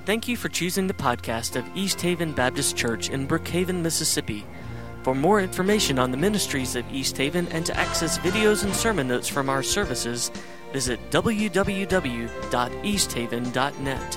Thank you for choosing the podcast of East Haven Baptist Church in Brookhaven, Mississippi. For more information on the ministries of East Haven and to access videos and sermon notes from our services, visit www.easthaven.net.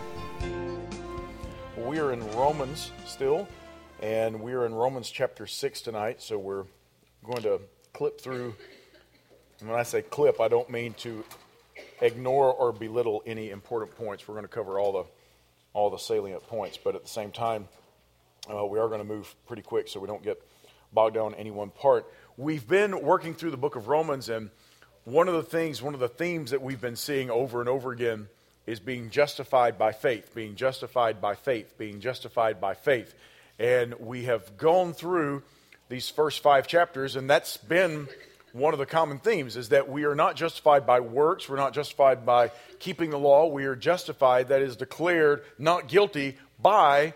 We are in Romans still, and we are in Romans chapter 6 tonight, so we're going to clip through. And when I say clip, I don't mean to ignore or belittle any important points. We're going to cover all the salient points, but at the same time, we are going to move pretty quick so we don't get bogged down in any one part. We've been working through the book of Romans, and one of the themes that we've been seeing over and over again is being justified by faith, being justified by faith, being justified by faith. And we have gone through these first 5 chapters, and that's been one of the common themes, is that we are not justified by works, we're not justified by keeping the law, we are justified, that is declared not guilty by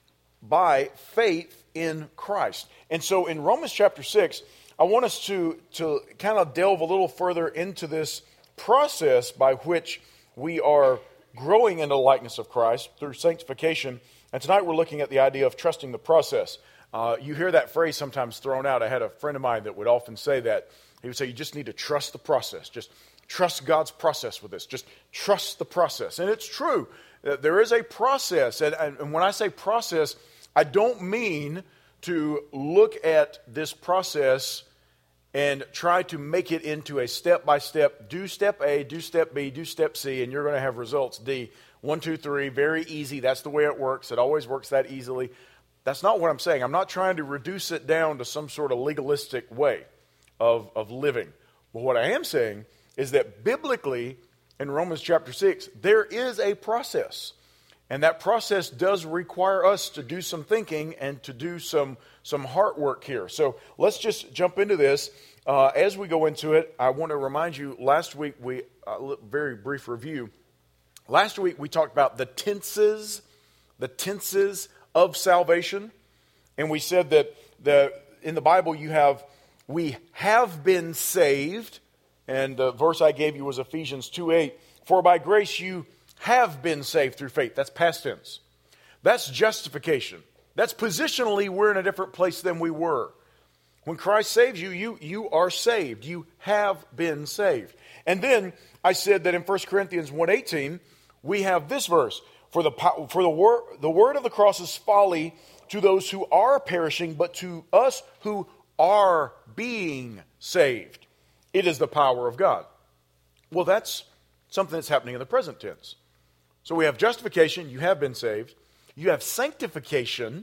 faith in Christ. And so in Romans chapter 6, I want us to kind of delve a little further into this process by which we are growing into the likeness of Christ through sanctification. And tonight we're looking at the idea of trusting the process. You hear that phrase sometimes thrown out. I had a friend of mine that would often say that. He would say, you just need to trust the process. Just trust God's process with this. Just trust the process. And it's true. There is a process. And when I say process, I don't mean to look at this process and try to make it into a step-by-step, do step A, do step B, do step C, and you're going to have results D. 1, 2, 3, very easy. That's the way it works. It always works that easily. That's not what I'm saying. I'm not trying to reduce it down to some sort of legalistic way of living. But what I am saying is that biblically, in Romans chapter 6, there is a process. And that process does require us to do some thinking and to do some heart work here. So let's just jump into this. As we go into it, I want to remind you, last week, very brief review. Last week we talked about the tenses of salvation. And we said that in the Bible we have been saved. And the verse I gave you was Ephesians 2:8. For by grace you have been saved through faith. That's past tense. That's justification. That's positionally we're in a different place than we were. When Christ saves you, you are saved. You have been saved. And then I said that in 1 Corinthians 1:18, we have this verse. For the word of the cross is folly to those who are perishing, but to us who are being saved, it is the power of God. Well, that's something that's happening in the present tense. So we have justification, you have been saved. You have sanctification,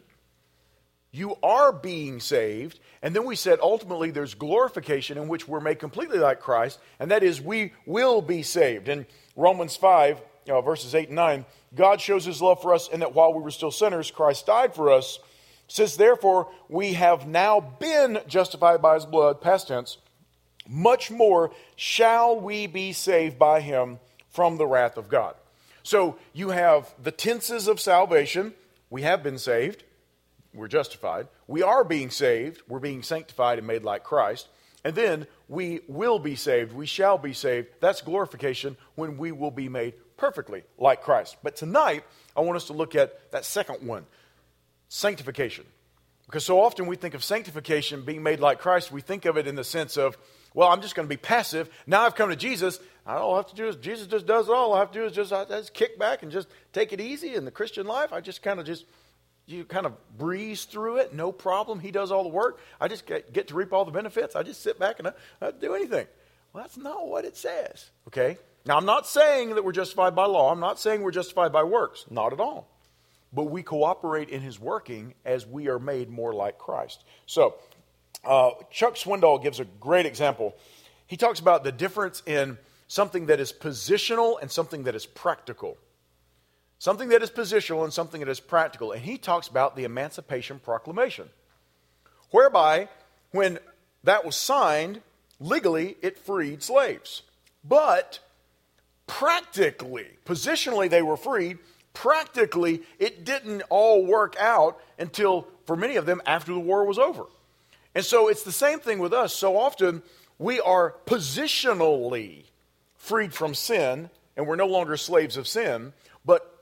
you are being saved. And then we said ultimately there's glorification in which we're made completely like Christ, and that is we will be saved. In Romans 5, verses 8 and 9, God shows His love for us in that while we were still sinners, Christ died for us. Since therefore we have now been justified by His blood, past tense, much more shall we be saved by Him from the wrath of God. So you have the tenses of salvation. We have been saved. We're justified. We are being saved. We're being sanctified and made like Christ. And then we will be saved. We shall be saved. That's glorification, when we will be made perfectly like Christ. But tonight, I want us to look at that second one, sanctification. Because so often we think of sanctification, being made like Christ, we think of it in the sense of, well, I'm just going to be passive. Now I've come to Jesus. All I have to do is, Jesus just does it all. All I have to do is just kick back and just take it easy in the Christian life. You kind of breeze through it, no problem. He does all the work. I just get to reap all the benefits. I just sit back and I don't do anything. Well, that's not what it says, okay? Now, I'm not saying that we're justified by law. I'm not saying we're justified by works. Not at all. But we cooperate in His working as we are made more like Christ. So, Chuck Swindoll gives a great example. He talks about the difference in something that is positional and something that is practical. Something that is positional and something that is practical. And he talks about the Emancipation Proclamation, whereby when that was signed, legally it freed slaves. But practically, positionally they were freed. Practically, it didn't all work out until, for many of them, after the war was over. And so it's the same thing with us. So often we are positionally freed from sin, and we're no longer slaves of sin, but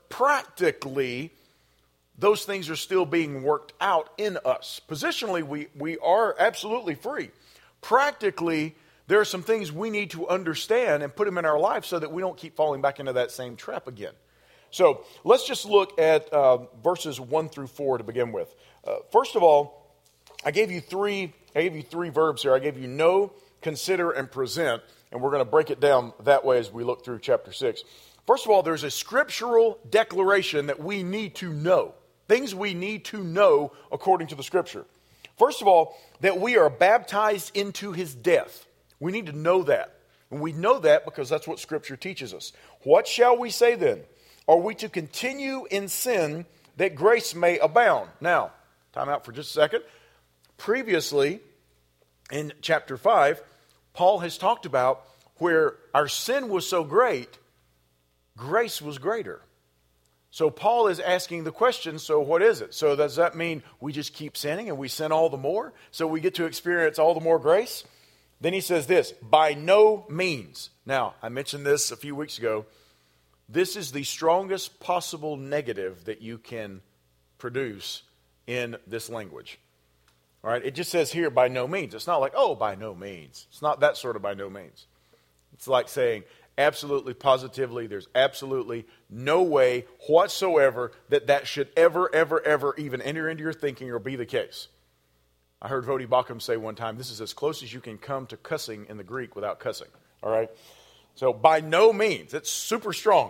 But practically, those things are still being worked out in us. Positionally, we are absolutely free. Practically, there are some things we need to understand and put them in our life so that we don't keep falling back into that same trap again. So let's just look at verses 1 through 4 to begin with. First of all, I gave you three verbs here. I gave you know, consider, and present. And we're going to break it down that way as we look through chapter 6. First of all, there's a scriptural declaration that we need to know. Things we need to know according to the Scripture. First of all, that we are baptized into his death. We need to know that. And we know that because that's what Scripture teaches us. What shall we say then? Are we to continue in sin that grace may abound? Now, time out for just a second. Previously, in chapter 5, Paul has talked about where our sin was so great, grace was greater. So Paul is asking the question, so what is it? So does that mean we just keep sinning and we sin all the more? So we get to experience all the more grace? Then he says this, by no means. Now, I mentioned this a few weeks ago. This is the strongest possible negative that you can produce in this language. All right, it just says here, by no means. It's not like, oh, by no means. It's not that sort of by no means. It's like saying, absolutely, positively, there's absolutely no way whatsoever that should ever even enter into your thinking or be the case. I heard Vodi Bakum say one time, this is as close as you can come to cussing in the Greek without cussing. All right? So, by no means. It's super strong.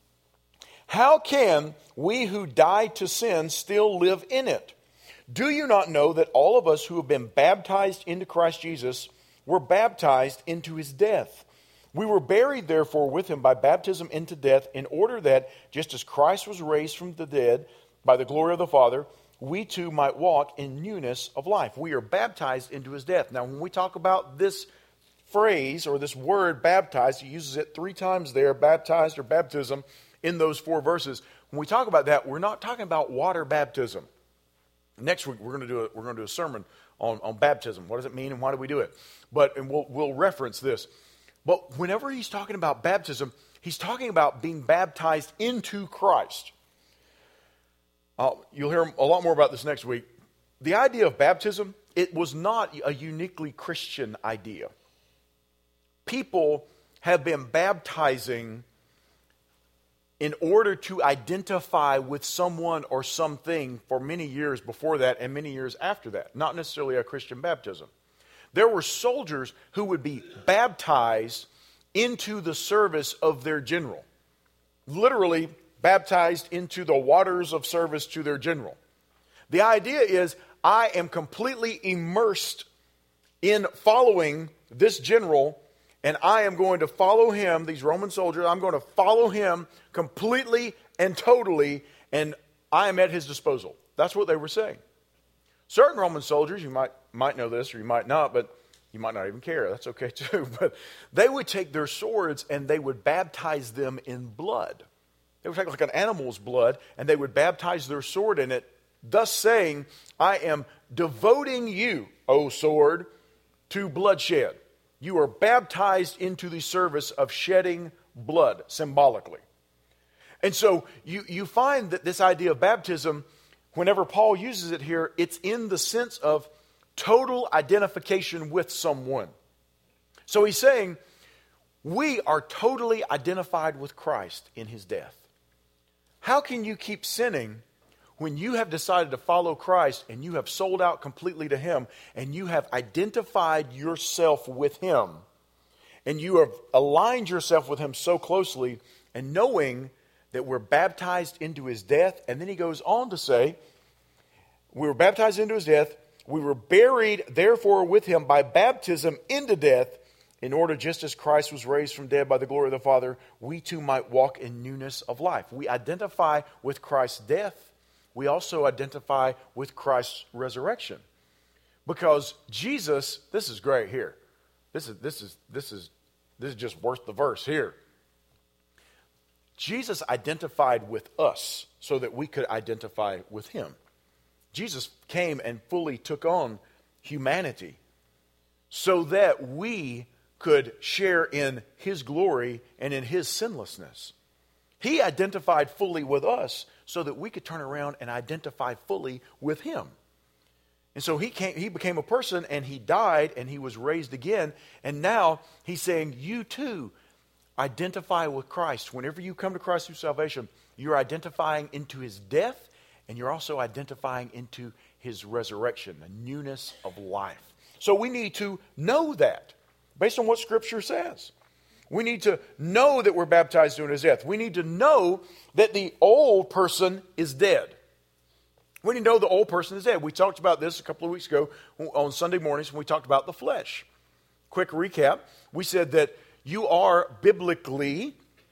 How can we who died to sin still live in it? Do you not know that all of us who have been baptized into Christ Jesus were baptized into his death? We were buried, therefore, with him by baptism into death, in order that, just as Christ was raised from the dead by the glory of the Father, we too might walk in newness of life. We are baptized into his death. Now, when we talk about this phrase or this word baptized, he uses it 3 times there, baptized or baptism, in those 4 verses. When we talk about that, we're not talking about water baptism. Next week, we're going to do a sermon on baptism. What does it mean and why do we do it? And we'll reference this. But whenever he's talking about baptism, he's talking about being baptized into Christ. You'll hear a lot more about this next week. The idea of baptism, it was not a uniquely Christian idea. People have been baptizing in order to identify with someone or something for many years before that and many years after that. Not necessarily a Christian baptism. There were soldiers who would be baptized into the service of their general. Literally baptized into the waters of service to their general. The idea is, I am completely immersed in following this general, and I am going to follow him, these Roman soldiers, I'm going to follow him completely and totally, and I am at his disposal. That's what they were saying. Certain Roman soldiers, you might know this or you might not, but you might not even care. That's okay too. But they would take their swords and they would baptize them in blood. They would take like an animal's blood and they would baptize their sword in it, thus saying, I am devoting you, O sword, to bloodshed. You are baptized into the service of shedding blood, symbolically. And so you find that this idea of baptism, whenever Paul uses it here, it's in the sense of total identification with someone. So he's saying, we are totally identified with Christ in his death. How can you keep sinning when you have decided to follow Christ and you have sold out completely to him and you have identified yourself with him and you have aligned yourself with him so closely, and knowing that we're baptized into his death? And then he goes on to say, we were baptized into his death. We were buried, therefore, with him by baptism into death, in order, just as Christ was raised from dead by the glory of the Father, we too might walk in newness of life. We identify with Christ's death. We also identify with Christ's resurrection. Because Jesus, this is great here. This is just worth the verse here. Jesus identified with us so that we could identify with him. Jesus came and fully took on humanity so that we could share in his glory and in his sinlessness. He identified fully with us so that we could turn around and identify fully with him. And so he became a person, and he died, and he was raised again. And now he's saying, you too identify with Christ. Whenever you come to Christ through salvation, you're identifying into his death, and you're also identifying into his resurrection, a newness of life. So we need to know that based on what Scripture says. We need to know that we're baptized into his death. We need to know that the old person is dead. We need to know the old person is dead. We talked about this a couple of weeks ago on Sunday mornings when we talked about the flesh. Quick recap. We said that you are biblically,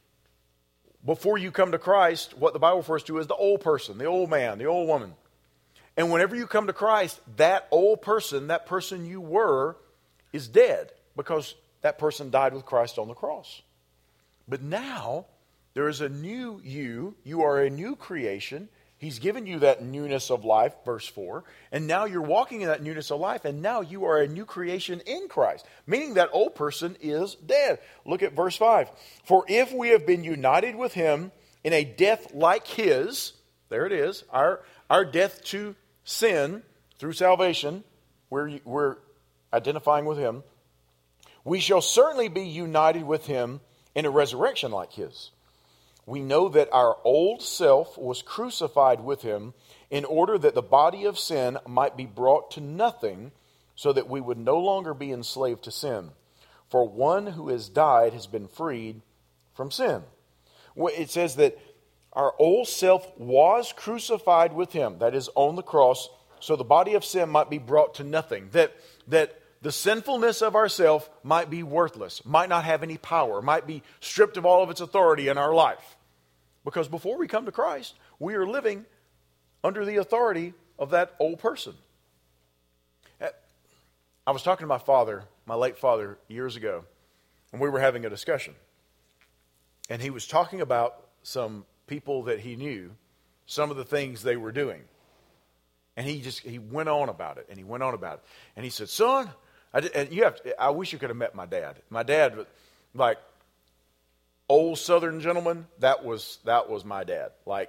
before you come to Christ, what the Bible refers to as the old person, the old man, the old woman. And whenever you come to Christ, that old person, that person you were, is dead because that person died with Christ on the cross. But now, there is a new you. You are a new creation. He's given you that newness of life, verse 4. And now you're walking in that newness of life, and now you are a new creation in Christ. Meaning that old person is dead. Look at verse 5. For if we have been united with him in a death like his, there it is, our death to sin through salvation, we're identifying with him, we shall certainly be united with him in a resurrection like his. We know that our old self was crucified with him in order that the body of sin might be brought to nothing, so that we would no longer be enslaved to sin. For one who has died has been freed from sin. It says that our old self was crucified with him, that is, on the cross, so the body of sin might be brought to nothing. That the sinfulness of ourself might be worthless, might not have any power, might be stripped of all of its authority in our life. Because before we come to Christ, we are living under the authority of that old person. I was talking to my father, my late father, years ago, and we were having a discussion. And he was talking about some people that he knew, some of the things they were doing. And he went on about it, and he went on about it. And he said, son, I wish you could have met my dad. My dad, like, old Southern gentleman, that was my dad. Like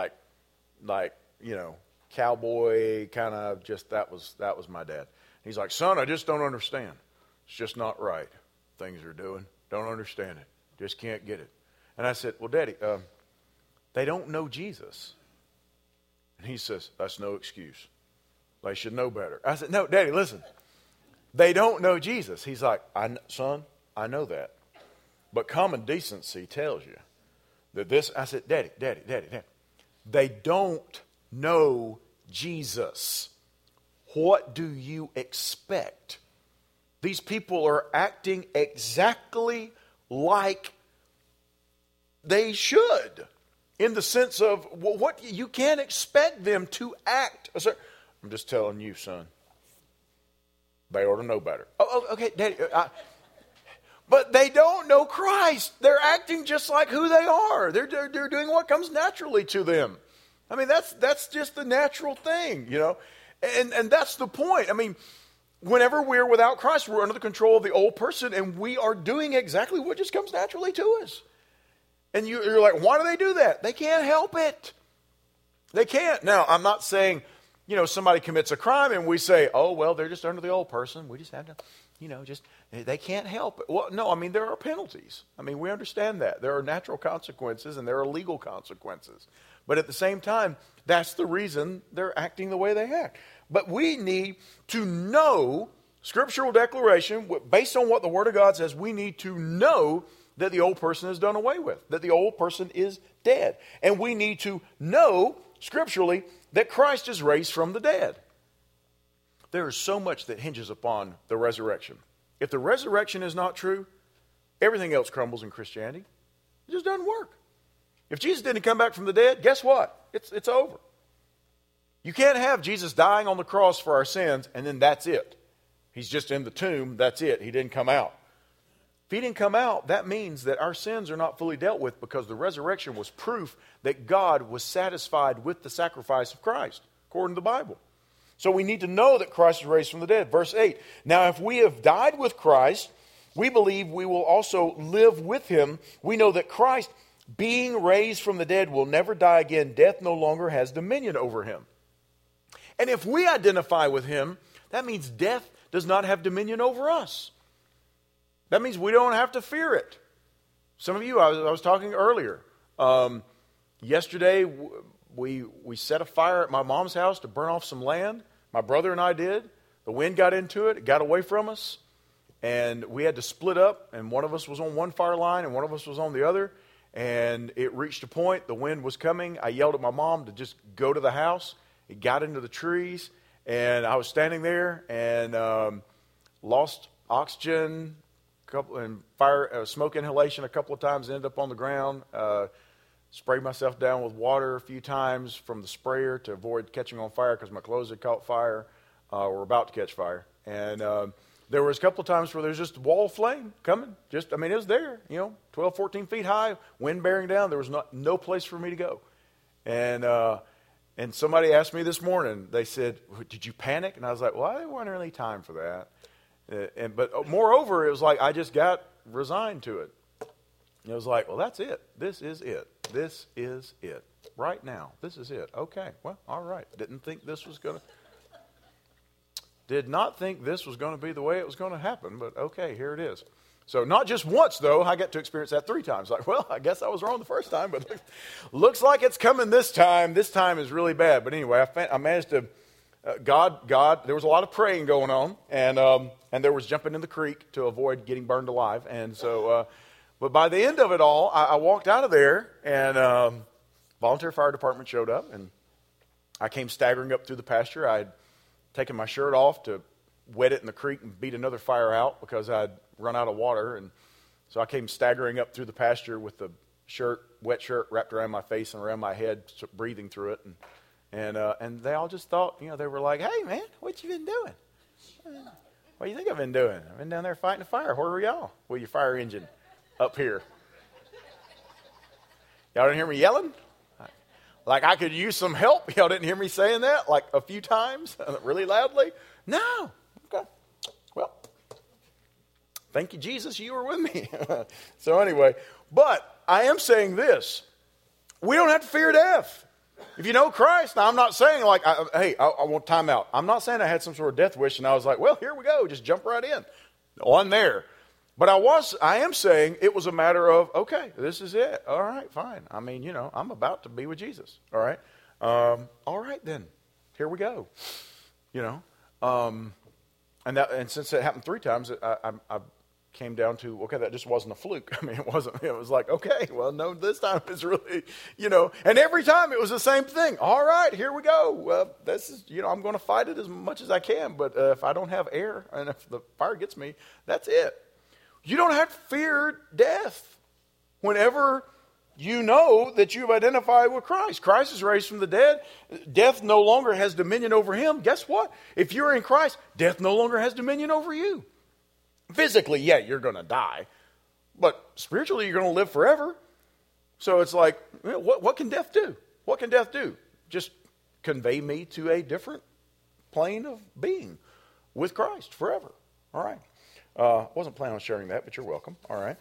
cowboy kind of, just that was my dad. He's like, son, I just don't understand. It's just not right. Things are doing. Don't understand it. Just can't get it. And I said, well, Daddy, they don't know Jesus. And he says, that's no excuse. They should know better. I said, no, Daddy, listen. They don't know Jesus. He's like, son, I know that. But common decency tells you that this, I said, Daddy, they don't know Jesus. What do you expect? These people are acting exactly like they should, in the sense of, well, what you can't expect them to act. I'm just telling you, son. They ought to know better. Oh, okay, Daddy. But they don't know Christ. They're acting just like who they are. They're doing what comes naturally to them. I mean, that's just the natural thing, you know. And that's the point. I mean, whenever we're without Christ, we're under the control of the old person, and we are doing exactly what just comes naturally to us. And you're like, why do they do that? They can't help it. They can't. Now, I'm not saying, you know, somebody commits a crime and we say, oh, well, they're just under the old person. We just have to, you know, they can't help it. Well, no, I mean, there are penalties. I mean, we understand that. There are natural consequences and there are legal consequences. But at the same time, that's the reason they're acting the way they act. But we need to know scriptural declaration, based on what the Word of God says, we need to know that the old person is done away with, that the old person is dead. And we need to know scripturally that Christ is raised from the dead. There is so much that hinges upon the resurrection. If the resurrection is not true, everything else crumbles in Christianity. It just doesn't work. If Jesus didn't come back from the dead, guess what? It's over. You can't have Jesus dying on the cross for our sins and then that's it. He's just in the tomb, that's it. He didn't come out. If he didn't come out, that means that our sins are not fully dealt with, because the resurrection was proof that God was satisfied with the sacrifice of Christ, according to the Bible. So we need to know that Christ is raised from the dead. Verse 8, now if we have died with Christ, we believe we will also live with him. We know that Christ being raised from the dead, will never die again. Death no longer has dominion over him. And if we identify with him, that means death does not have dominion over us. That means we don't have to fear it. Some of you, I was talking earlier. Yesterday, we set a fire at my mom's house to burn off some land. My brother and I did. The wind got into it. It got away from us. And we had to split up. And one of us was on one fire line and one of us was on the other. And it reached a point. The wind was coming. I yelled at my mom to just go to the house. It got into the trees. And I was standing there and lost oxygen and fire, smoke inhalation a couple of times. Ended up on the ground. Sprayed myself down with water a few times from the sprayer to avoid catching on fire because my clothes had caught fire or about to catch fire. And there was a couple of times where there's just a wall of flame coming. It was there, 12, 14 feet high, wind bearing down. There was no place for me to go. And somebody asked me this morning, they said, did you panic? And I was like, well, there wasn't really time for that. But moreover, it was like I just got resigned to it. It was like, well, that's it. This is it. This is it. Right now, this is it. Okay, well, all right. Did not think this was going to be the way it was going to happen, but okay, here it is. So not just once, though. I got to experience that 3 times. Like, well, I guess I was wrong the first time, but looks like it's coming this time. This time is really bad. But anyway, I managed to, God, there was a lot of praying going on, and there was jumping in the creek to avoid getting burned alive. And so, but by the end of it all, I walked out of there, and volunteer fire department showed up, and I came staggering up through the pasture. I had taken my shirt off to wet it in the creek and beat another fire out because I'd run out of water. And so I came staggering up through the pasture with the wet shirt wrapped around my face and around my head, breathing through it. And they all just thought, they were like, hey, man, what you been doing? What do you think I've been doing? I've been down there fighting a fire. Where were y'all? Well, your fire engine up here. Y'all didn't hear me yelling? Like I could use some help. Y'all didn't hear me saying that like a few times really loudly? No. Okay. Well, thank you, Jesus. You were with me. So anyway, but I am saying this. We don't have to fear death. If you know Christ, now I'm not saying like, I want time out. I'm not saying I had some sort of death wish and I was like, well, here we go. Just jump right in. On there. But I am saying it was a matter of, okay, this is it. All right, fine. I mean, I'm about to be with Jesus. All right. All right, then. Here we go. And since it happened 3 times, I came down to, okay, that just wasn't a fluke. I mean, it wasn't. It was like, okay, well, no, this time it's really, And every time it was the same thing. All right, here we go. Well, this is, I'm going to fight it as much as I can. But if I don't have air and if the fire gets me, that's it. You don't have to fear death whenever you know that you've identified with Christ. Christ is raised from the dead. Death no longer has dominion over him. Guess what? If you're in Christ, death no longer has dominion over you. Physically, yeah, you're going to die. But spiritually, you're going to live forever. So it's like, what can death do? What can death do? Just convey me to a different plane of being with Christ forever. All right. Wasn't planning on sharing that, but you're welcome. All right.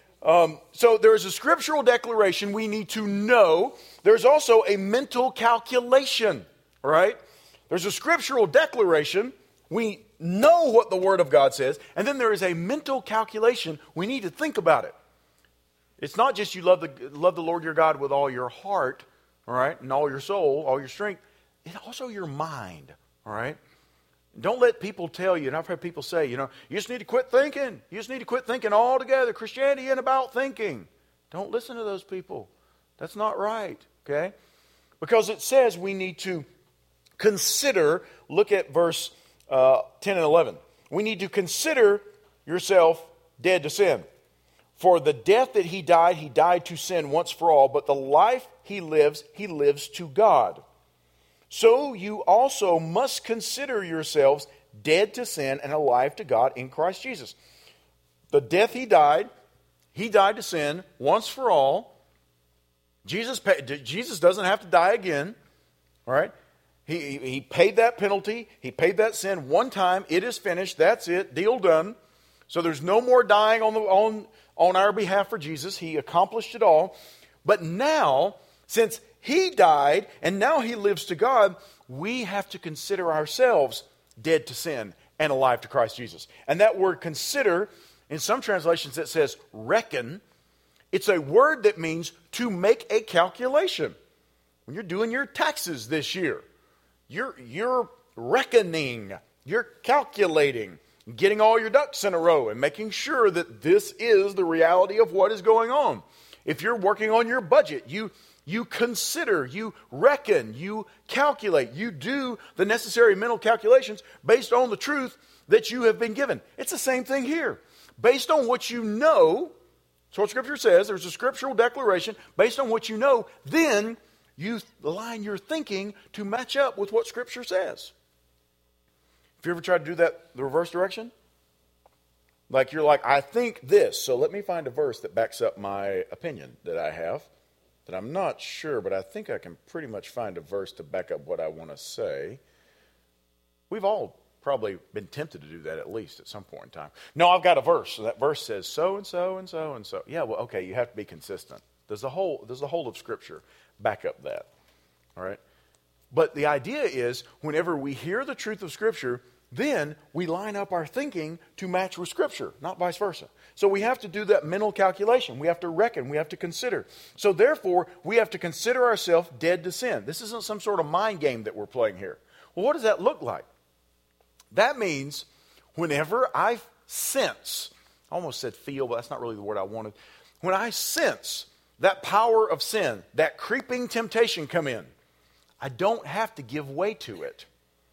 So there's a scriptural declaration we need to know. There's also a mental calculation, right? There's a scriptural declaration. We know what the Word of God says. And then there is a mental calculation. We need to think about it. It's not just you love the Lord your God with all your heart, all right, and all your soul, all your strength. It's also your mind, all right? Don't let people tell you, and I've heard people say, you just need to quit thinking. You just need to quit thinking altogether. Christianity ain't about thinking. Don't listen to those people. That's not right, okay? Because it says we need to consider, look at verse 10 and 11. We need to consider yourself dead to sin. For the death that he died to sin once for all, but the life he lives to God. So you also must consider yourselves dead to sin and alive to God in Christ Jesus. The death he died to sin once for all. Jesus doesn't have to die again. All right? He paid that penalty. He paid that sin one time. It is finished. That's it. Deal done. So there's no more dying on our behalf for Jesus. He accomplished it all. But now, since he died and now he lives to God, we have to consider ourselves dead to sin and alive to Christ Jesus. And that word consider, in some translations it says reckon. It's a word that means to make a calculation. When you're doing your taxes this year, you're reckoning, you're calculating, getting all your ducks in a row and making sure that this is the reality of what is going on. If you're working on your budget, you consider, you reckon, you calculate, you do the necessary mental calculations based on the truth that you have been given. It's the same thing here. Based on what you know, that's what Scripture says, there's a scriptural declaration, based on what you know, then you align your thinking to match up with what Scripture says. Have you ever tried to do that the reverse direction? Like you're like, I think this, so let me find a verse that backs up my opinion that I have, that I'm not sure, but I think I can pretty much find a verse to back up what I want to say. We've all probably been tempted to do that at least at some point in time. No, I've got a verse. So that verse says so and so and so and so. Yeah, well, okay, you have to be consistent. Does the whole of Scripture back up that? All right? But the idea is whenever we hear the truth of Scripture, then we line up our thinking to match with Scripture, not vice versa. So we have to do that mental calculation. We have to reckon. We have to consider. So therefore, we have to consider ourselves dead to sin. This isn't some sort of mind game that we're playing here. Well, what does that look like? That means whenever I sense, I almost said feel, but that's not really the word I wanted. When I sense that power of sin, that creeping temptation come in, I don't have to give way to it.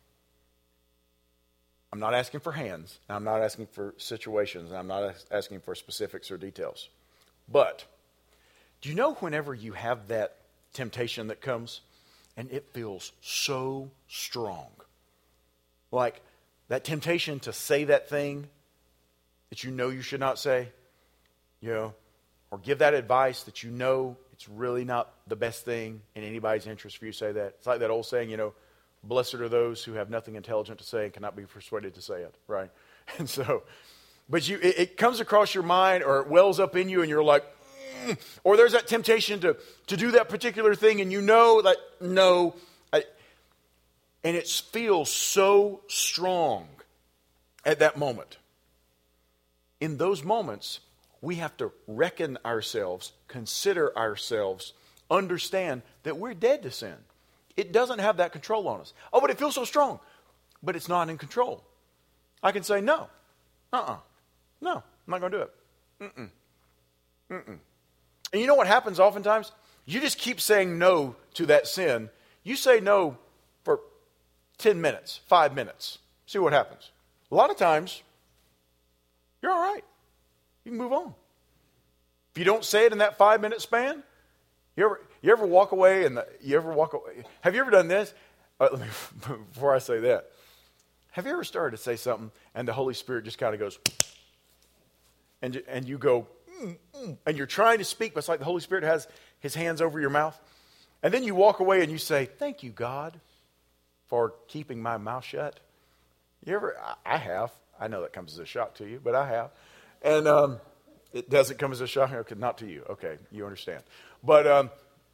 I'm not asking for hands, and I'm not asking for situations, and I'm not asking for specifics or details. But do you know whenever you have that temptation that comes, and it feels so strong? Like that temptation to say that thing that you know you should not say, or give that advice that you know it's really not the best thing in anybody's interest for you to say that. It's like that old saying, blessed are those who have nothing intelligent to say and cannot be persuaded to say it, right? And so, but it comes across your mind or it wells up in you and you're like, or there's that temptation to do that particular thing and you know that, no, and it feels so strong at that moment. In those moments, we have to reckon ourselves, consider ourselves, understand that we're dead to sin. It doesn't have that control on us. Oh, but it feels so strong. But it's not in control. I can say no. No, I'm not going to do it. And you know what happens oftentimes? You just keep saying no to that sin. You say no for 10 minutes, 5 minutes. See what happens. A lot of times, you're all right. You can move on. If you don't say it in that 5-minute span, you ever walk away and have you ever done this? Before I say that, have you ever started to say something and the Holy Spirit just kind of goes, and you go, and you're trying to speak, but it's like the Holy Spirit has his hands over your mouth. And then you walk away and you say, thank you, God, for keeping my mouth shut. I have. I know that comes as a shock to you, but I have. And it doesn't come as a shock. Okay, not to you. Okay, you understand. But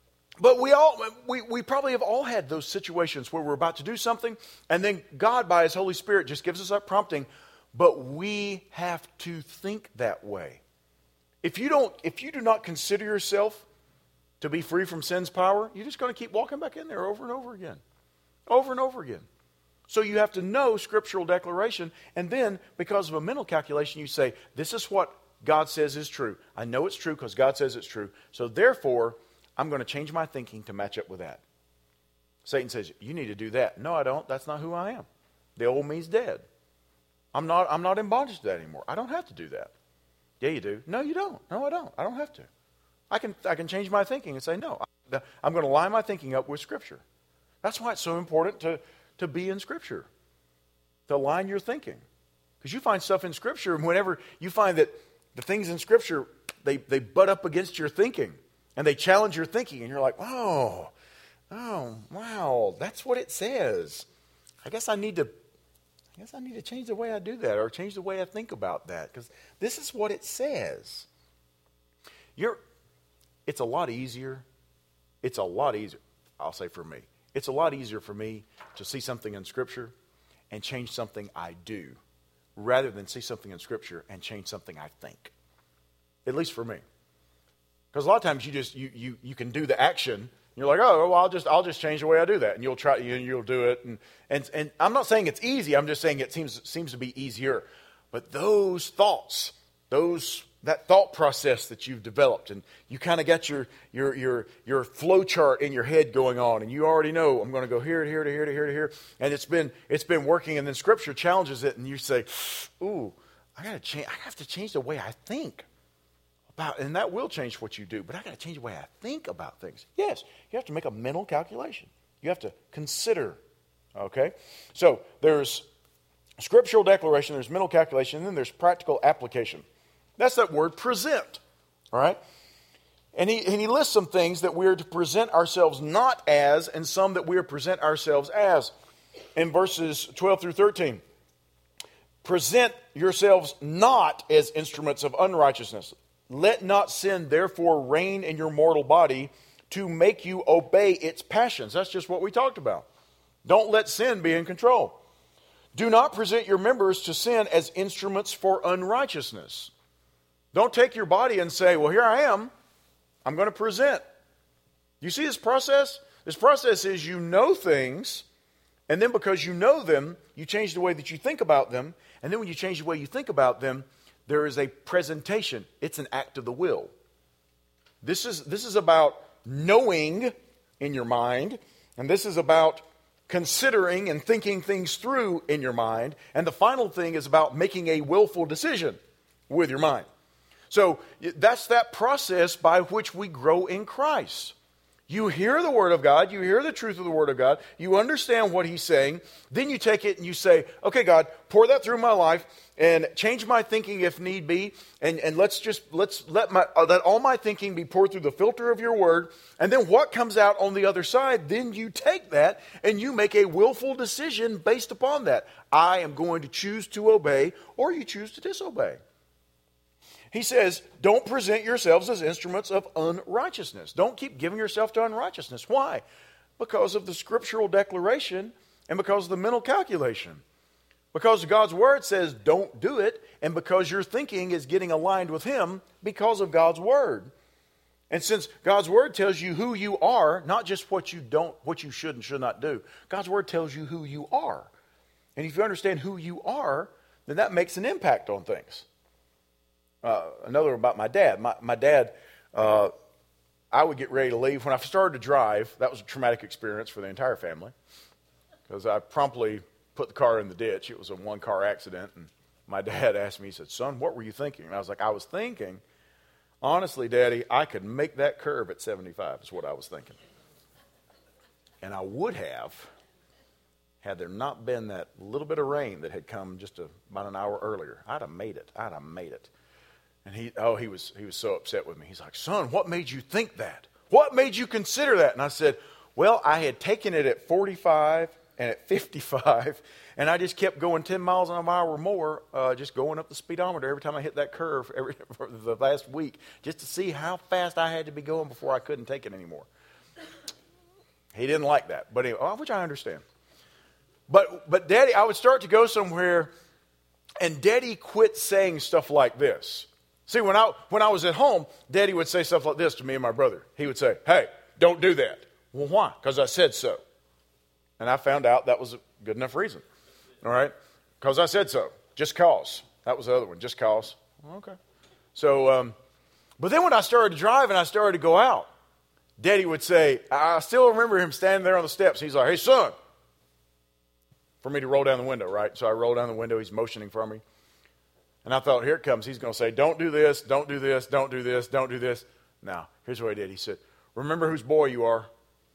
we probably have all had those situations where we're about to do something, and then God, by His Holy Spirit, just gives us that prompting. But we have to think that way. If you do not consider yourself to be free from sin's power, you're just going to keep walking back in there over and over again. Over and over again. So you have to know scriptural declaration, and then because of a mental calculation, you say, this is what God says is true. I know it's true because God says it's true. So therefore, I'm going to change my thinking to match up with that. Satan says, you need to do that. No, I don't. That's not who I am. The old me's dead. I'm not in bondage to that anymore. I don't have to do that. Yeah, you do. No, you don't. No, I don't. I don't have to. I can change my thinking and say, no, I'm going to line my thinking up with Scripture. That's why it's so important to be in Scripture, to line your thinking. Because you find stuff in Scripture, and whenever you find that the things in Scripture, they butt up against your thinking, and they challenge your thinking, and you're like, oh, wow, that's what it says. I guess I need to change the way I do that, or change the way I think about that, because this is what it says. it's a lot easier. It's a lot easier, I'll say for me. It's a lot easier for me to see something in Scripture and change something I do, rather than see something in Scripture and change something I think. At least for me. Because a lot of times you can do the action, and you're like, oh, well, I'll just change the way I do that, and you'll do it. And I'm not saying it's easy. I'm just saying it seems to be easier. But those thoughts, that thought process that you've developed, and you kind of got your flow chart in your head going on, and you already know I'm going to go here to here to here to here to here, and it's been working, and then Scripture challenges it, and you say, ooh, I have to change the way I think about, and that will change what you do, but I got to change the way I think about things. Yes, you have to make a mental calculation. You have to consider. Okay, so there's scriptural declaration, there's mental calculation, and then there's practical application. That's that word present, all right? And he lists some things that we're to present ourselves not as, and some that we're to present ourselves as. In verses 12 through 13, present yourselves not as instruments of unrighteousness. Let not sin therefore reign in your mortal body to make you obey its passions. That's just what we talked about. Don't let sin be in control. Do not present your members to sin as instruments for unrighteousness. Don't take your body and say, well, here I am. I'm going to present. You see this process? This process is you know things, and then because you know them, you change the way that you think about them. And then when you change the way you think about them, there is a presentation. It's an act of the will. This is about knowing in your mind, and this is about considering and thinking things through in your mind. And the final thing is about making a willful decision with your mind. So that's that process by which we grow in Christ. You hear the Word of God, you hear the truth of the Word of God, you understand what He's saying, then you take it and you say, okay, God, pour that through my life and change my thinking if need be, and let's let all my thinking be poured through the filter of your Word, and then what comes out on the other side, then you take that and you make a willful decision based upon that. I am going to choose to obey, or you choose to disobey. He says, don't present yourselves as instruments of unrighteousness. Don't keep giving yourself to unrighteousness. Why? Because of the scriptural declaration and because of the mental calculation. Because God's Word says don't do it, and because your thinking is getting aligned with Him because of God's Word. And since God's Word tells you who you are, not just what you should and should not do, God's Word tells you who you are. And if you understand who you are, then that makes an impact on things. Another about my dad. My dad, I would get ready to leave. When I started to drive, that was a traumatic experience for the entire family because I promptly put the car in the ditch. It was a one-car accident, and my dad asked me, he said, son, what were you thinking? And I was like, I was thinking, honestly, Daddy, I could make that curve at 75 is what I was thinking. And I would have, had there not been that little bit of rain that had come just about an hour earlier. I'd have made it. And he was so upset with me. He's like, son, what made you think that? What made you consider that? And I said, well, I had taken it at 45 and at 55, and I just kept going 10 miles an hour or more, just going up the speedometer every time I hit that curve for the last week, just to see how fast I had to be going before I couldn't take it anymore. He didn't like that, but anyway, which I understand. But Daddy, I would start to go somewhere, and Daddy quit saying stuff like this. See, when I was at home, Daddy would say stuff like this to me and my brother. He would say, hey, don't do that. Well, why? Because I said so. And I found out that was a good enough reason. All right? Because I said so. Just cause. That was the other one. Just cause. Okay. So, but then when I started to drive and I started to go out, Daddy would say, I still remember him standing there on the steps. He's like, hey, son. For me to roll down the window, right? So I roll down the window. He's motioning for me. And I thought, here it comes. He's going to say, don't do this, don't do this, don't do this, don't do this. Now, here's what he did. He said, remember whose boy you are.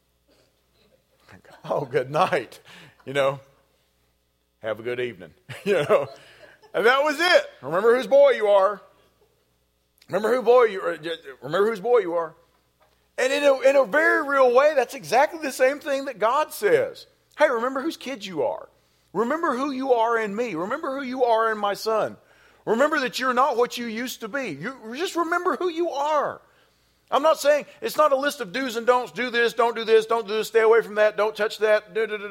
Oh, good night. Have a good evening. And that was it. Remember whose boy you are. Remember whose boy you are. And in a very real way, that's exactly the same thing that God says. Hey, remember whose kid you are. Remember who you are in me. Remember who you are in my son. Remember that you're not what you used to be. You just remember who you are. I'm not saying it's not a list of do's and don'ts. Do this, don't do this, stay away from that, don't touch that.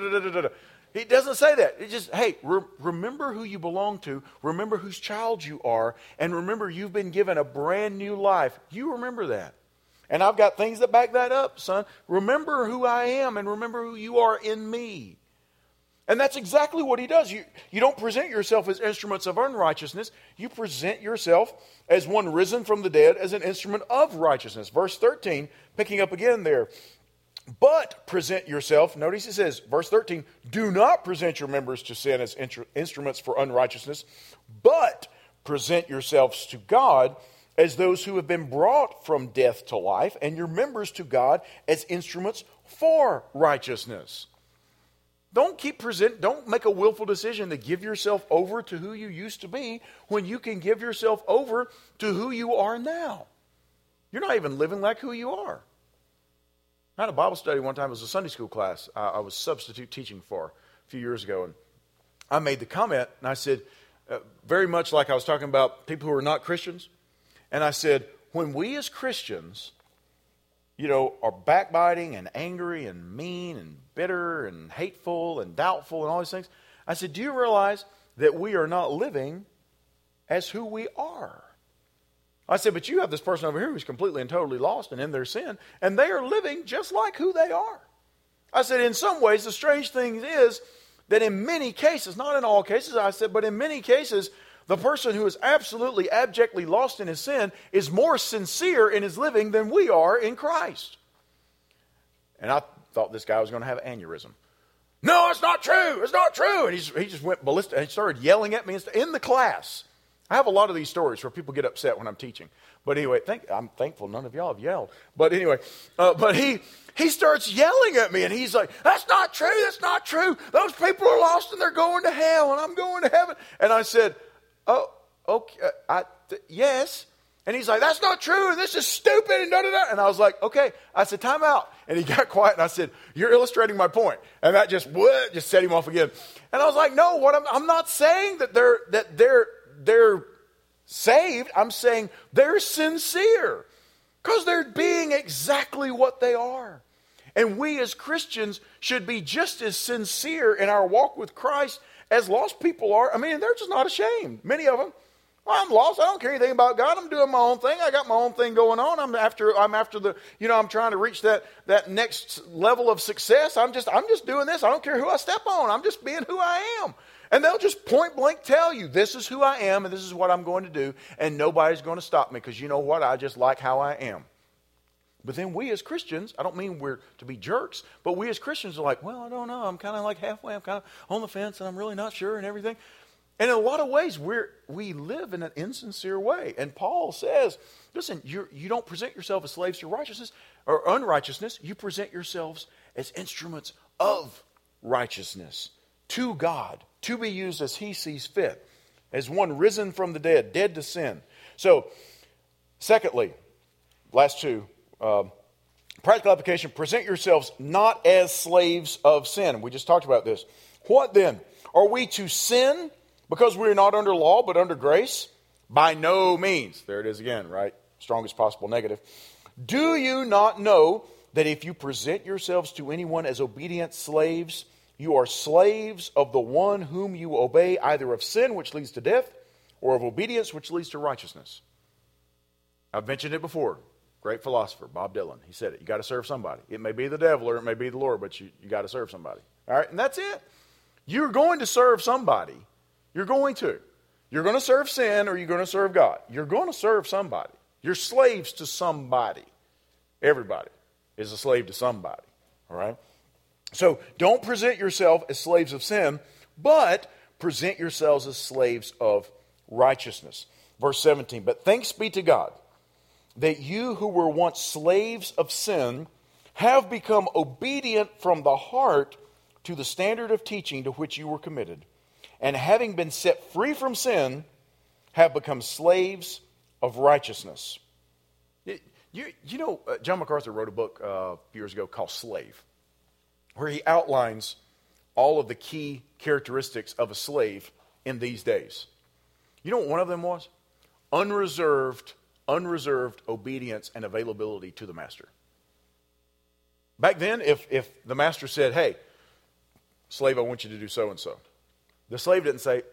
He doesn't say that. It's just, hey, remember who you belong to, remember whose child you are, and remember you've been given a brand new life. You remember that. And I've got things that back that up, son. Remember who I am and remember who you are in me. And that's exactly what he does. You don't present yourself as instruments of unrighteousness. You present yourself as one risen from the dead, as an instrument of righteousness. Verse 13, picking up again there. But present yourself, notice it says, verse 13, do not present your members to sin as instruments for unrighteousness, but present yourselves to God as those who have been brought from death to life, and your members to God as instruments for righteousness. Don't make a willful decision to give yourself over to who you used to be when you can give yourself over to who you are now. You're not even living like who you are. I had a Bible study one time. It was a Sunday school class I was substitute teaching for a few years ago. And I made the comment, and I said, very much like I was talking about people who are not Christians. And I said, when we as Christians, are backbiting and angry and mean and bitter and hateful and doubtful and all these things, I said, do you realize that we are not living as who we are? I said, but you have this person over here who's completely and totally lost and in their sin, and they are living just like who they are. I said, in some ways, the strange thing is that in many cases, not in all cases, I said, but in many cases, the person who is absolutely, abjectly lost in his sin is more sincere in his living than we are in Christ. And I thought this guy was going to have an aneurysm. No, it's not true. It's not true. And he just went ballistic and started yelling at me in the class. I have a lot of these stories where people get upset when I'm teaching. But anyway, I'm thankful none of y'all have yelled. But anyway, but he starts yelling at me, and he's like, that's not true. That's not true. Those people are lost, and they're going to hell, and I'm going to heaven. And I said, oh, okay, yes. And he's like, that's not true, and this is stupid, and da-da-da. And I was like, okay. I said, time out. And he got quiet, and I said, you're illustrating my point. And that just set him off again. And I was like, no, I'm not saying that they're saved. I'm saying they're sincere because they're being exactly what they are. And we as Christians should be just as sincere in our walk with Christ as lost people are. I mean, they're just not ashamed. Many of them, I'm lost. I don't care anything about God. I'm doing my own thing. I got my own thing going on. I'm after the, I'm trying to reach that next level of success. I'm just doing this. I don't care who I step on. I'm just being who I am. And they'll just point blank tell you, this is who I am and this is what I'm going to do, and nobody's going to stop me because you know what? I just like how I am. But then we as Christians, I don't mean we're to be jerks, but we as Christians are like, well, I don't know. I'm kind of like halfway. I'm kind of on the fence and I'm really not sure and everything. And in a lot of ways, we live in an insincere way. And Paul says, listen, you don't present yourself as slaves to righteousness or unrighteousness. You present yourselves as instruments of righteousness to God, to be used as he sees fit, as one risen from the dead, dead to sin. So, secondly, last two, practical application, present yourselves not as slaves of sin. We just talked about this. What then? Are we to sin because we are not under law but under grace? By no means. There it is again, right? Strongest possible negative. Do you not know that if you present yourselves to anyone as obedient slaves, you are slaves of the one whom you obey, either of sin, which leads to death, or of obedience, which leads to righteousness? I've mentioned it before. Great philosopher, Bob Dylan. He said it. You got to serve somebody. It may be the devil or it may be the Lord, but you got to serve somebody. All right, and that's it. You're going to serve somebody. You're going to. You're going to serve sin or you're going to serve God. You're going to serve somebody. You're slaves to somebody. Everybody is a slave to somebody. All right? So don't present yourself as slaves of sin, but present yourselves as slaves of righteousness. Verse 17, but thanks be to God that you who were once slaves of sin have become obedient from the heart to the standard of teaching to which you were committed, and having been set free from sin, have become slaves of righteousness. John MacArthur wrote a book a few years ago called Slave, where he outlines all of the key characteristics of a slave in these days. You know what one of them was? Unreserved unreserved obedience and availability to the master. Back then, if the master said, hey, slave, I want you to do so-and-so, the slave didn't say,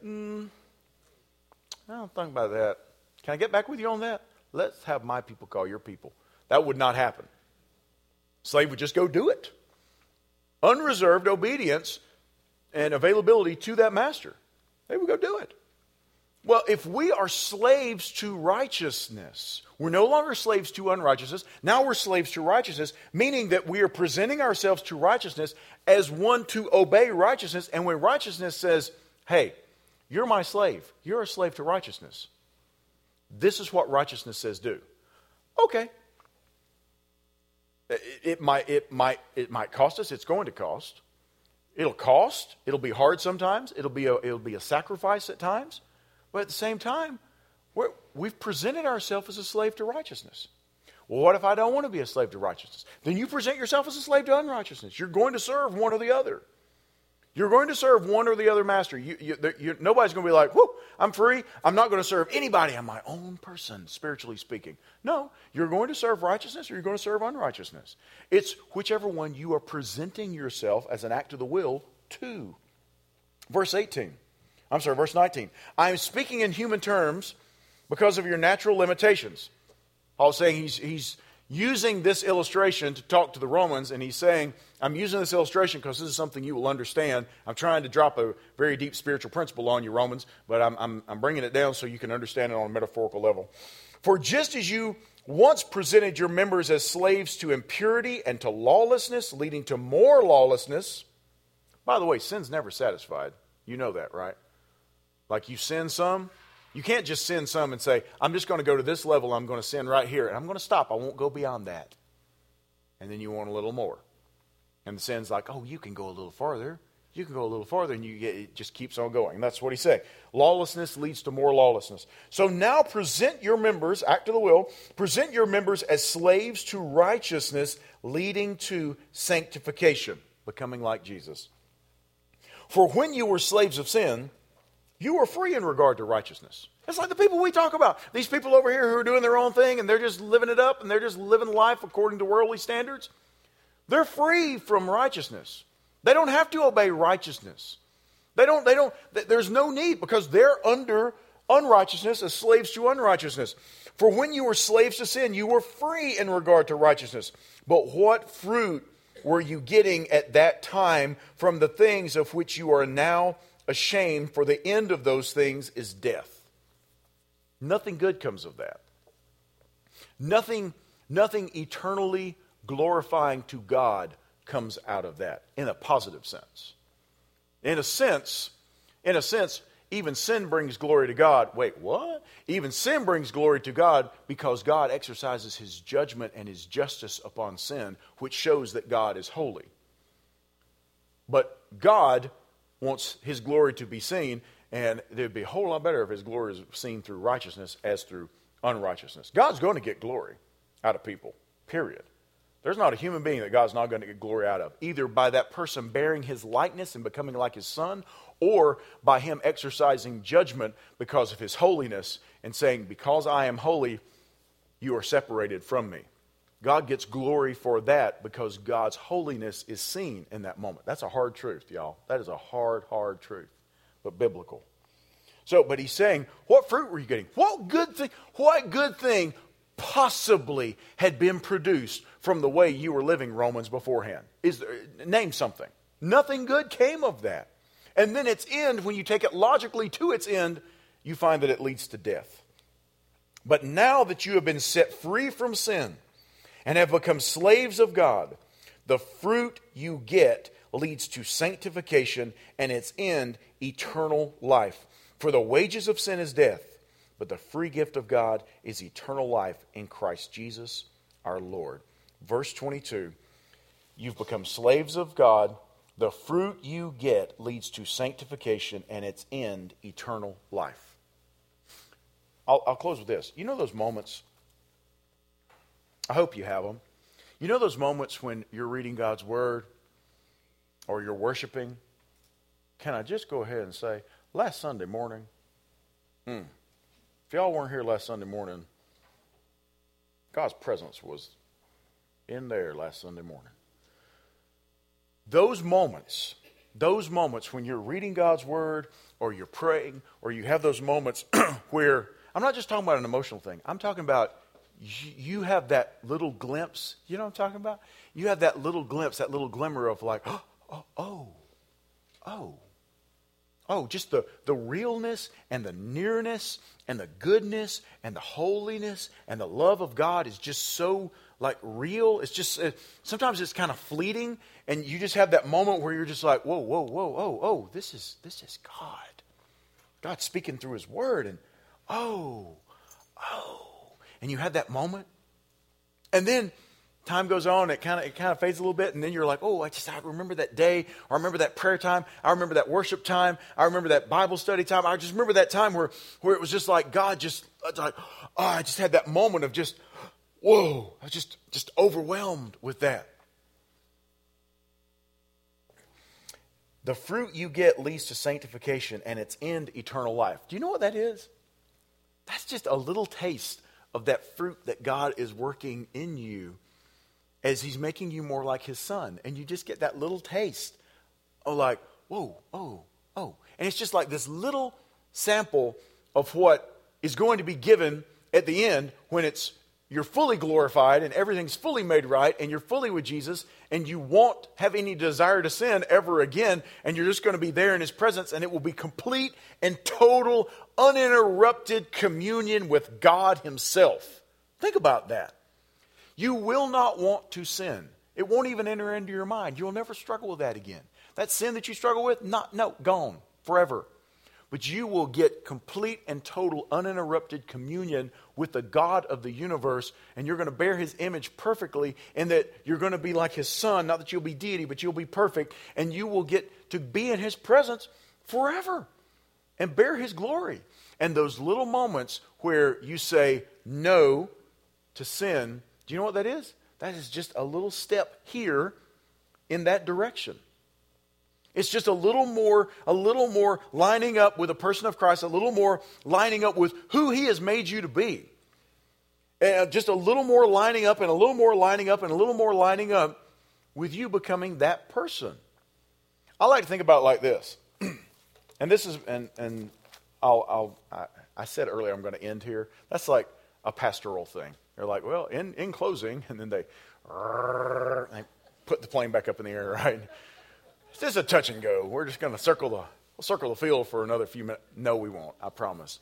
I don't think about that. Can I get back with you on that? Let's have my people call your people. That would not happen. Slave would just go do it. Unreserved obedience and availability to that master. They would go do it. Well, if we are slaves to righteousness, we're no longer slaves to unrighteousness. Now we're slaves to righteousness, meaning that we are presenting ourselves to righteousness as one to obey righteousness. And when righteousness says, hey, you're my slave, you're a slave to righteousness, this is what righteousness says do. Okay. It might cost us. It's going to cost. It'll cost. It'll be hard sometimes. It'll be a sacrifice at times. But at the same time, we've presented ourselves as a slave to righteousness. Well, what if I don't want to be a slave to righteousness? Then you present yourself as a slave to unrighteousness. You're going to serve one or the other. You're going to serve one or the other master. Nobody's going to be like, whoo, I'm free. I'm not going to serve anybody. I'm my own person, spiritually speaking. No, you're going to serve righteousness or you're going to serve unrighteousness. It's whichever one you are presenting yourself as an act of the will to. Verse 19. I am speaking in human terms because of your natural limitations. Paul's saying he's using this illustration to talk to the Romans, and he's saying, I'm using this illustration because this is something you will understand. I'm trying to drop a very deep spiritual principle on you, Romans, but I'm bringing it down so you can understand it on a metaphorical level. For just as you once presented your members as slaves to impurity and to lawlessness, leading to more lawlessness. By the way, sin's never satisfied. You know that, right? Like you sin some, you can't just sin some and say, I'm just going to go to this level, I'm going to sin right here, and I'm going to stop. I won't go beyond that. And then you want a little more. And the sin's like, oh, you can go a little farther. You can go a little farther, and it just keeps on going. And that's what he's saying. Lawlessness leads to more lawlessness. So now present your members, act of the will, present your members as slaves to righteousness, leading to sanctification, becoming like Jesus. For when you were slaves of sin, you were free in regard to righteousness. It's like the people we talk about. These people over here who are doing their own thing and they're just living it up and they're just living life according to worldly standards. They're free from righteousness. They don't have to obey righteousness. There's no need because they're under unrighteousness as slaves to unrighteousness. For when you were slaves to sin, you were free in regard to righteousness. But what fruit were you getting at that time from the things of which you are now ashamed? For the end of those things is death. Nothing good comes of that. Nothing eternally glorifying to God comes out of that in a positive sense. In a sense, even sin brings glory to God. Wait, what? Even sin brings glory to God because God exercises his judgment and his justice upon sin, which shows that God is holy. But God wants his glory to be seen, and it would be a whole lot better if his glory is seen through righteousness as through unrighteousness. God's going to get glory out of people, period. There's not a human being that God's not going to get glory out of, either by that person bearing his likeness and becoming like his son, or by him exercising judgment because of his holiness and saying, because I am holy, you are separated from me. God gets glory for that because God's holiness is seen in that moment. That's a hard truth, y'all. That is a hard, hard truth, but biblical. But he's saying, what fruit were you getting? What good thing possibly had been produced from the way you were living, Romans, beforehand? Name something. Nothing good came of that. And then its end, when you take it logically to its end, you find that it leads to death. But now that you have been set free from sin and have become slaves of God, the fruit you get leads to sanctification and its end, eternal life. For the wages of sin is death, but the free gift of God is eternal life in Christ Jesus our Lord. Verse 22, you've become slaves of God. The fruit you get leads to sanctification and its end, eternal life. I'll close with this. You know those moments, I hope you have them. You know those moments when you're reading God's Word or you're worshiping? Can I just go ahead and say, last Sunday morning, if y'all weren't here last Sunday morning, God's presence was in there last Sunday morning. Those moments when you're reading God's Word or you're praying or you have those moments where, I'm not just talking about an emotional thing. I'm talking about you have that little glimpse. You know what I'm talking about? You have that little glimpse, that little glimmer of like, just the realness and the nearness and the goodness and the holiness and the love of God is just so like real. It's just, sometimes it's kind of fleeting, and you just have that moment where you're just like, whoa, this is God. God's speaking through His Word, and and you have that moment. And then time goes on, it kind of fades a little bit, and then you're like, I remember that day, or I remember that prayer time, I remember that worship time, I remember that Bible study time. I just remember that time where it was just like God I just had that moment of just, whoa, I was just overwhelmed with that. The fruit you get leads to sanctification, and its end, eternal life. Do you know what that is? That's just a little taste of that fruit that God is working in you as He's making you more like His Son. And you just get that little taste of like, whoa. And it's just like this little sample of what is going to be given at the end when you're fully glorified and everything's fully made right and you're fully with Jesus and you won't have any desire to sin ever again, and you're just going to be there in His presence, and it will be complete and total, uninterrupted communion with God Himself. Think about that. You will not want to sin. It won't even enter into your mind. You'll never struggle with that again. That sin that you struggle with, gone forever. But you will get complete and total uninterrupted communion with the God of the universe, and you're going to bear His image perfectly, and that you're going to be like His Son. Not that you'll be deity, but you'll be perfect, and you will get to be in His presence forever and bear His glory. And those little moments where you say no to sin, do you know what that is? That is just a little step here in that direction. It's just a little more lining up with a person of Christ, a little more lining up with who He has made you to be. And just a little more lining up and a little more lining up and a little more lining up with you becoming that person. I like to think about it like this. And this is, and I said earlier I'm going to end here. That's like a pastoral thing. They're like, well, in closing, and then they put the plane back up in the air, right? It's just a touch and go. We're just going to circle the field for another few minutes. No, we won't. I promise.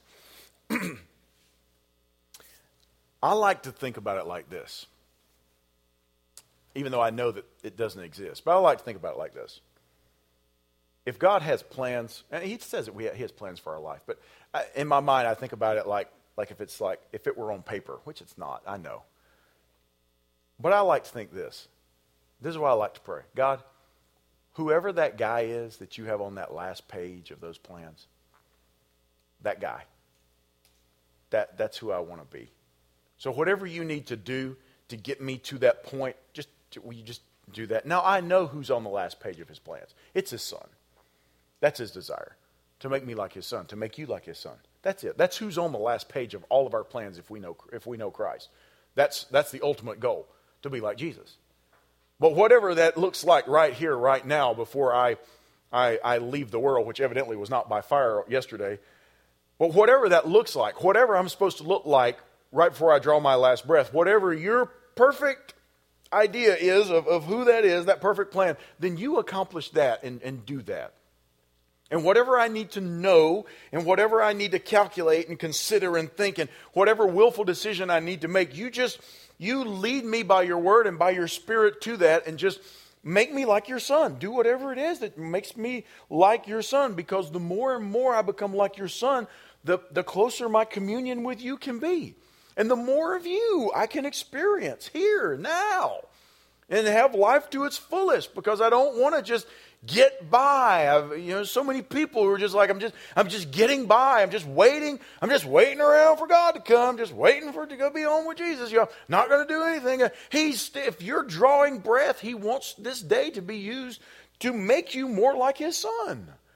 I like to think about it like this, even though I know that it doesn't exist. But I like to think about it like this. If God has plans, and He says that He has plans for our life, but in my mind, I think about it like if it were on paper, which it's not. I know. But I like to think this. This is why I like to pray. God, whoever that guy is that you have on that last page of those plans, that guy, that's who I want to be. So whatever you need to do to get me to that point, will you just do that? Now, I know who's on the last page of His plans. It's His Son. That's His desire, to make me like His Son, to make you like His Son. That's it. That's who's on the last page of all of our plans if we know Christ. That's the ultimate goal, to be like Jesus. But whatever that looks like right here, right now, before I leave the world, which evidently was not by fire yesterday, but whatever that looks like, whatever I'm supposed to look like right before I draw my last breath, whatever your perfect idea is of who that is, that perfect plan, then you accomplish that and do that. And whatever I need to know, and whatever I need to calculate and consider and think, and whatever willful decision I need to make, you lead me by your word and by your Spirit to that, and just make me like your Son. Do whatever it is that makes me like your Son, because the more and more I become like your Son, the closer my communion with you can be. And the more of you I can experience here, now, and have life to its fullest, because I don't want to just get by. So many people who are just like, I'm just getting by. I'm just waiting around for God to come, just waiting for it to go be home with Jesus. You're not going to do anything. If you're drawing breath, He wants this day to be used to make you more like His Son.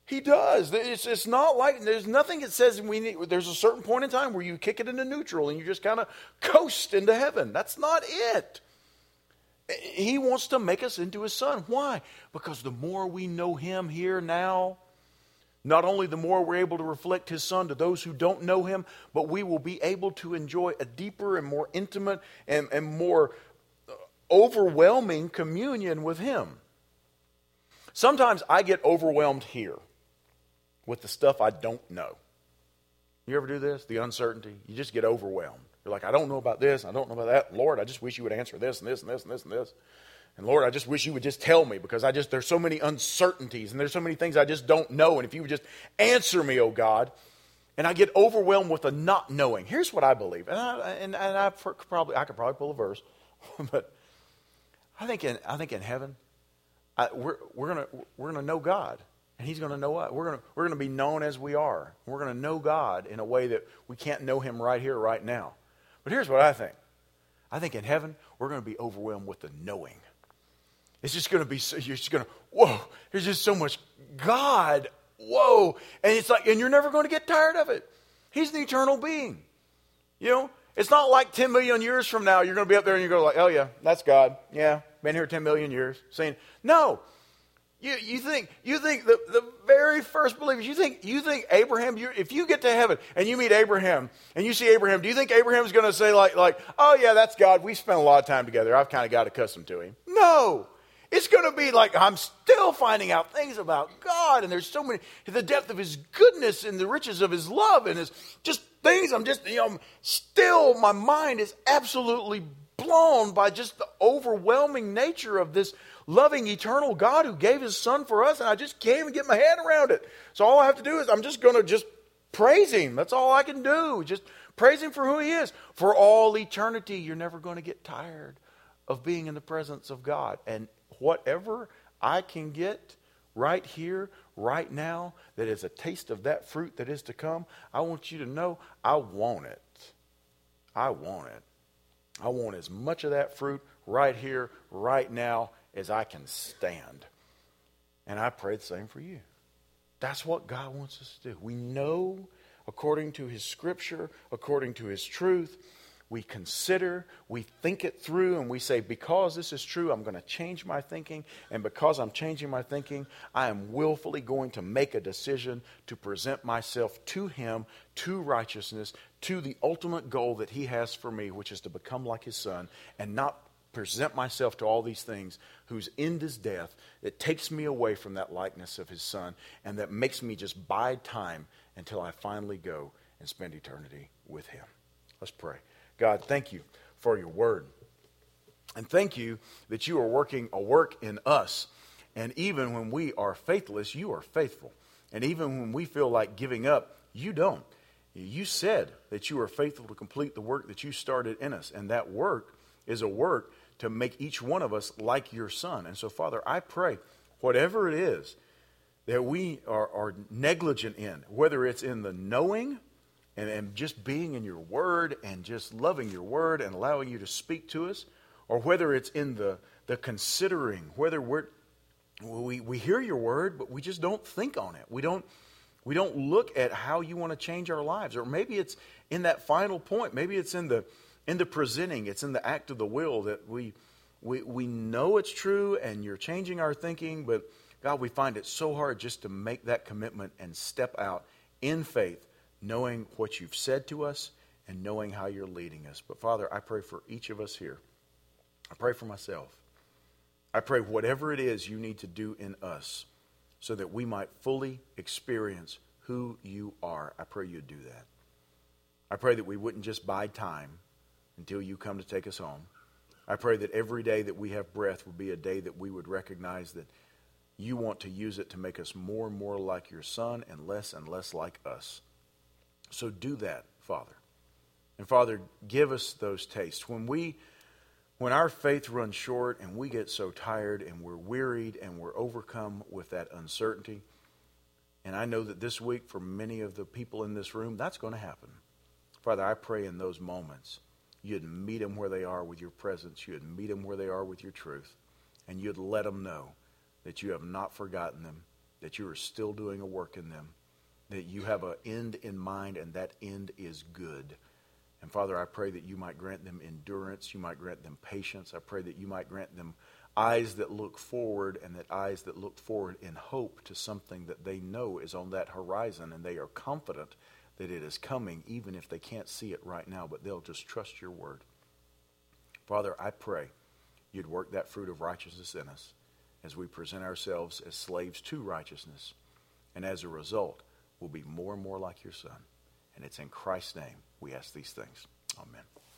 He does. It's not like, there's nothing that says there's a certain point in time where you kick it into neutral and you just kind of coast into heaven. That's not it. He wants to make us into his son. Why? Because the more we know him here now, not only the more we're able to reflect his son to those who don't know him, but we will be able to enjoy a deeper and more intimate and more overwhelming communion with him. Sometimes I get overwhelmed here with the stuff I don't know. You ever do this? The uncertainty. You just get overwhelmed. You're like, I don't know about this. I don't know about that. Lord, I just wish you would answer this and this and this and this and this. And Lord, I just wish you would just tell me, because there's so many uncertainties and there's so many things I just don't know. And if you would just answer me, oh God. And I get overwhelmed with the not knowing. Here's what I believe. And I could probably pull a verse. But I think in heaven, we're gonna know God. And he's going to know us. We're going to be known as we are. We're going to know God in a way that we can't know him right here, right now. But here's what I think. I think in heaven, we're going to be overwhelmed with the knowing. It's just going to be, you're just going to, whoa, there's just so much God, whoa. And it's like, and you're never going to get tired of it. He's an eternal being. You know, it's not like 10 million years from now, you're going to be up there and you're going to like, oh yeah, that's God. Yeah, been here 10 million years. Saying, no. You think the very first believers, you think Abraham, if you get to heaven and you meet Abraham and you see Abraham, do you think Abraham's going to say like, oh yeah, that's God. We spent a lot of time together. I've kind of got accustomed to him. No. It's going to be like, I'm still finding out things about God, and there's so many, the depth of his goodness and the riches of his love and his just things. Still my mind is absolutely blown by just the overwhelming nature of this loving, eternal God who gave his son for us, and I just can't even get my head around it. So all I have to do is I'm just going to just praise him. That's all I can do. Just praise him for who he is. For all eternity, you're never going to get tired of being in the presence of God. And whatever I can get right here, right now, that is a taste of that fruit that is to come, I want you to know I want it. I want it. I want as much of that fruit right here, right now, as I can stand. And I pray the same for you. That's what God wants us to do. We know, according to his scripture, according to his truth, we consider, we think it through, and we say, because this is true, I'm going to change my thinking. And because I'm changing my thinking, I am willfully going to make a decision to present myself to him, to righteousness, to the ultimate goal that he has for me, which is to become like his son, and not present myself to all these things whose end is death, that takes me away from that likeness of his son, and that makes me just bide time until I finally go and spend eternity with him. Let's pray. God, thank you for your word. And thank you that you are working a work in us. And even when we are faithless, you are faithful. And even when we feel like giving up, you don't. You said that you are faithful to complete the work that you started in us. And that work is a work to make each one of us like your son. And so, Father, I pray, whatever it is that we are negligent in, whether it's in the knowing and just being in your word and just loving your word and allowing you to speak to us, or whether it's in the considering, whether we hear your word, but we just don't think on it. We don't look at how you want to change our lives. Or maybe it's in that final point. Maybe it's in the presenting. It's in the act of the will that we know it's true and you're changing our thinking, but God, we find it so hard just to make that commitment and step out in faith, knowing what you've said to us and knowing how you're leading us. But Father, I pray for each of us here. I pray for myself. I pray whatever it is you need to do in us so that we might fully experience who you are. I pray you'd do that. I pray that we wouldn't just bide time until you come to take us home. I pray that every day that we have breath would be a day that we would recognize that you want to use it to make us more and more like your son and less like us. So do that, Father. And Father, give us those tastes. When our faith runs short and we get so tired and we're wearied and we're overcome with that uncertainty, and I know that this week for many of the people in this room, that's going to happen. Father, I pray in those moments you'd meet them where they are with your presence. You'd meet them where they are with your truth. And you'd let them know that you have not forgotten them that you are still doing a work in them, that you have an end in mind, and that end is good. And Father, I pray that you might grant them endurance, you might grant them patience. I pray that you might grant them eyes that look forward, and that eyes that look forward in hope to something that they know is on that horizon, and they are confident that it is coming, even if they can't see it right now, but they'll just trust your word. Father, I pray you'd work that fruit of righteousness in us as we present ourselves as slaves to righteousness. And as a result, we'll be more and more like your Son. And it's in Christ's name we ask these things. Amen.